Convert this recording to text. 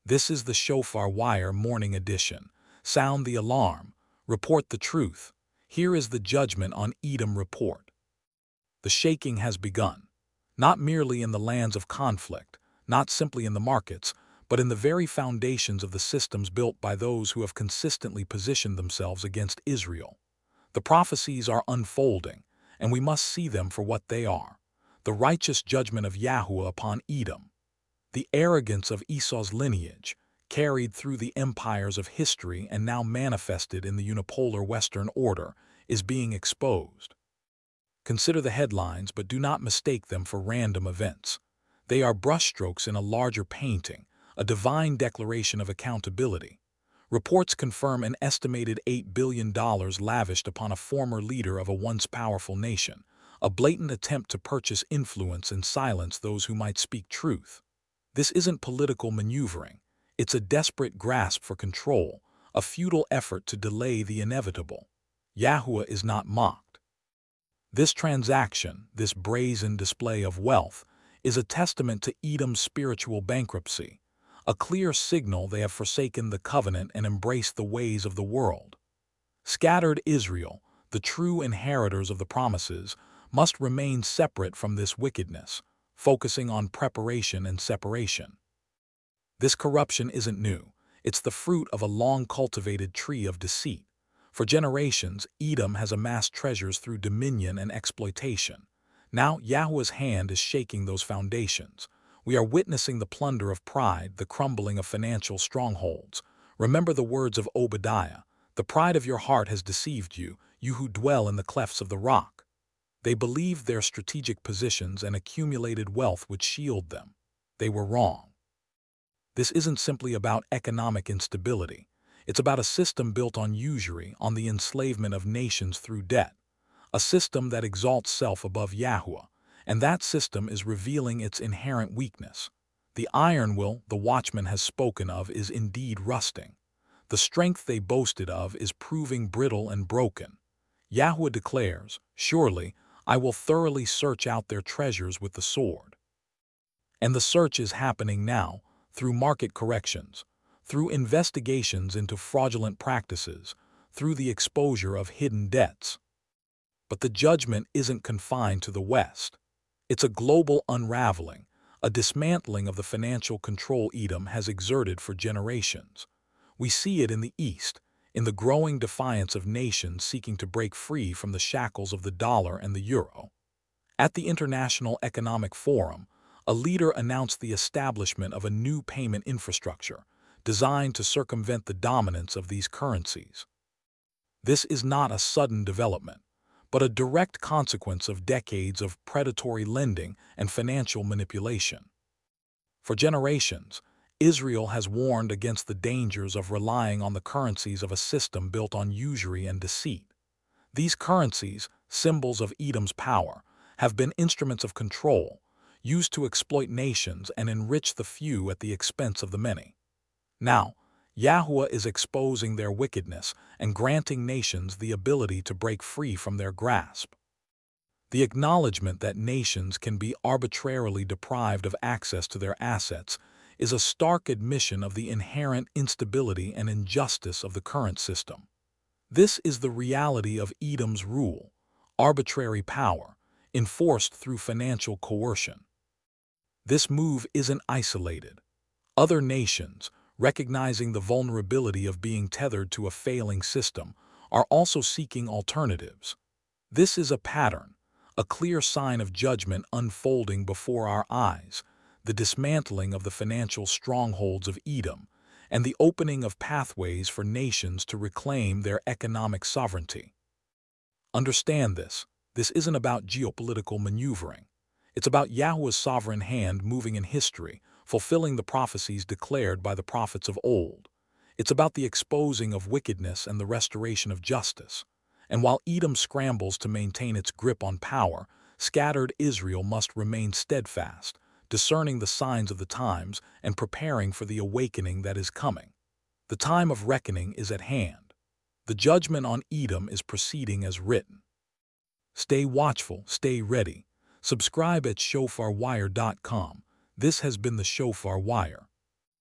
This is the Shofar Wire Morning Edition. Sound the alarm. Report the truth. Here is the judgment on Edom report. The shaking has begun, not merely in the lands of conflict, not simply in the markets, but in the very foundations of the systems built by those who have consistently positioned themselves against Israel. The prophecies are unfolding, and we must see them for what they are: the righteous judgment of Yahuwah upon Edom. The arrogance of Esau's lineage, carried through the empires of history and now manifested in the unipolar Western order, is being exposed. Consider the headlines, but do not mistake them for random events. They are brushstrokes in a larger painting, a divine declaration of accountability. Reports confirm an estimated $8 billion lavished upon a former leader of a once powerful nation, a blatant attempt to purchase influence and silence those who might speak truth. This isn't political maneuvering. It's a desperate grasp for control, a futile effort to delay the inevitable. Yahuwah is not mocked. This transaction, this brazen display of wealth, is a testament to Edom's spiritual bankruptcy, a clear signal they have forsaken the covenant and embraced the ways of the world. Scattered Israel, the true inheritors of the promises, must remain separate from this wickedness, focusing on preparation and separation. This corruption isn't new. It's the fruit of a long-cultivated tree of deceit. For generations, Edom has amassed treasures through dominion and exploitation. Now, Yahuwah's hand is shaking those foundations. We are witnessing the plunder of pride, the crumbling of financial strongholds. Remember the words of Obadiah: "The pride of your heart has deceived you, you who dwell in the clefts of the rock." They believed their strategic positions and accumulated wealth would shield them. They were wrong. This isn't simply about economic instability. It's about a system built on usury, on the enslavement of nations through debt. A system that exalts self above Yahuwah, and that system is revealing its inherent weakness. The iron will the watchman has spoken of is indeed rusting. The strength they boasted of is proving brittle and broken. Yahuwah declares, "Surely, I will thoroughly search out their treasures with the sword." And the search is happening now, through market corrections, through investigations into fraudulent practices, through the exposure of hidden debts. But the judgment isn't confined to the West. It's a global unraveling, a dismantling of the financial control Edom has exerted for generations. We see it in the East, in the growing defiance of nations seeking to break free from the shackles of the dollar and the euro. At the International Economic Forum, a leader announced the establishment of a new payment infrastructure designed to circumvent the dominance of these currencies. This is not a sudden development, but a direct consequence of decades of predatory lending and financial manipulation. For generations, Israel has warned against the dangers of relying on the currencies of a system built on usury and deceit. These currencies, symbols of Edom's power, have been instruments of control, used to exploit nations and enrich the few at the expense of the many. Now, Yahuwah is exposing their wickedness and granting nations the ability to break free from their grasp. The acknowledgement that nations can be arbitrarily deprived of access to their assets is a stark admission of the inherent instability and injustice of the current system. This is the reality of Edom's rule: arbitrary power, enforced through financial coercion. This move isn't isolated. Other nations, recognizing the vulnerability of being tethered to a failing system, are also seeking alternatives. This is a pattern, a clear sign of judgment unfolding before our eyes: the dismantling of the financial strongholds of Edom, and the opening of pathways for nations to reclaim their economic sovereignty. Understand this. This isn't about geopolitical maneuvering. It's about Yahuwah's sovereign hand moving in history, fulfilling the prophecies declared by the prophets of old. It's about the exposing of wickedness and the restoration of justice. And while Edom scrambles to maintain its grip on power, scattered Israel must remain steadfast, discerning the signs of the times and preparing for the awakening that is coming. The time of reckoning is at hand. The judgment on Edom is proceeding as written. Stay watchful, stay ready. Subscribe at shofarwire.com. This has been the Shofar Wire.